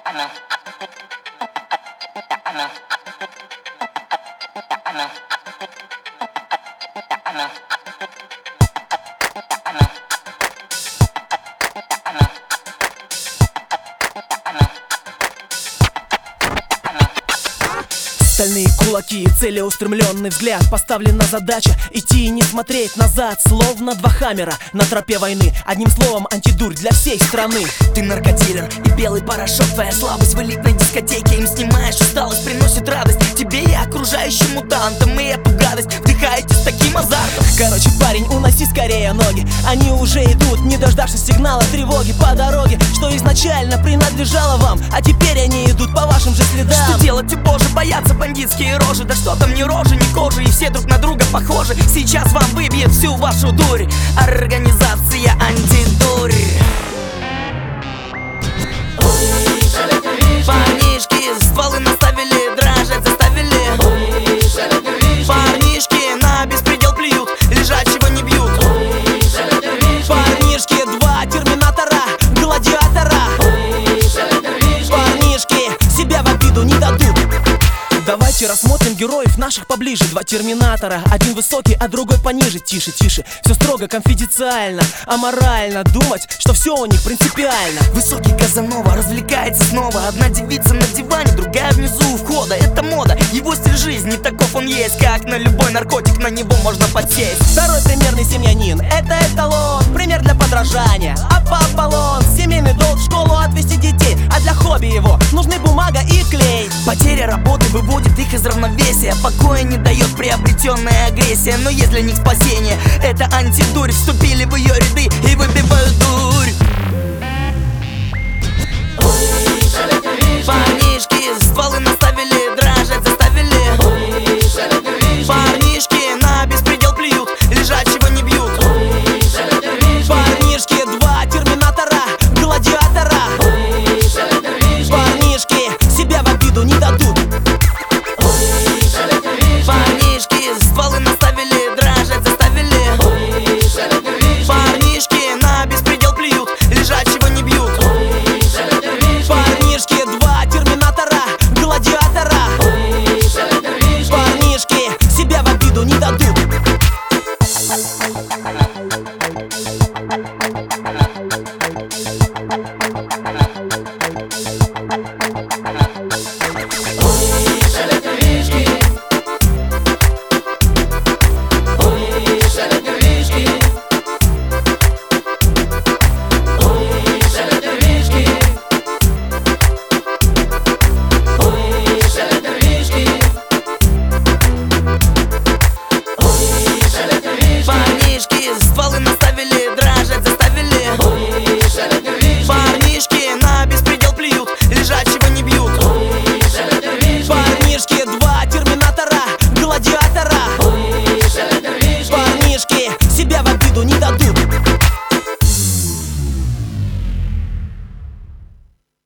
Стальные кулаки и целеустремленный взгляд. Поставлена задача идти и не смотреть назад. Словно два хаммера на тропе войны. Одним словом, антидурь для всей страны. Ты наркодилер и белый порошок. Твоя слабость в элитной дискотеке. Им снимаешь усталость, приносит радость тебе и окружающим мутантам. И эту гадость вдыхаете с таким азартом. Короче, парень, уноси скорее ноги. Они уже идут, не дождавшись сигнала тревоги по дороге, что изначально принадлежало вам. А теперь они идут по вашим же следам. Что делать, боже, боятся бандитские рожи. Да что там, ни рожи, ни кожи, и все друг на друга похожи. Сейчас вам выбьет всю вашу дурь организация антидурь. Парнишки стволы наставили, дрожать заставили. Парнишки на беспредел плюют, лежачего не бьют. Парнишки, два терминатора, гладиатора. Парнишки себя в обиду не дадут. Давайте рассмотрим героев наших поближе. Два терминатора, один высокий, а другой пониже. Тише, тише, все строго, конфиденциально. Аморально думать, что все у них принципиально. Высокий Казанова развлекается снова. Одна девица на диване, другая внизу у входа. Это мода, его стиль жизни, таков он есть. Как на любой наркотик, на него можно подсесть. Второй примерный семьянин, это эталон, пример для подражания. А Аполлон, семейный долг, в школу отвезти детей. А для хобби его нужны бумага и клей. Потеря работы выводит их из равновесия. Покоя не дает приобретенная агрессия. Но есть для них спасение, это антидурь. Вступили в ее ряды и выбивают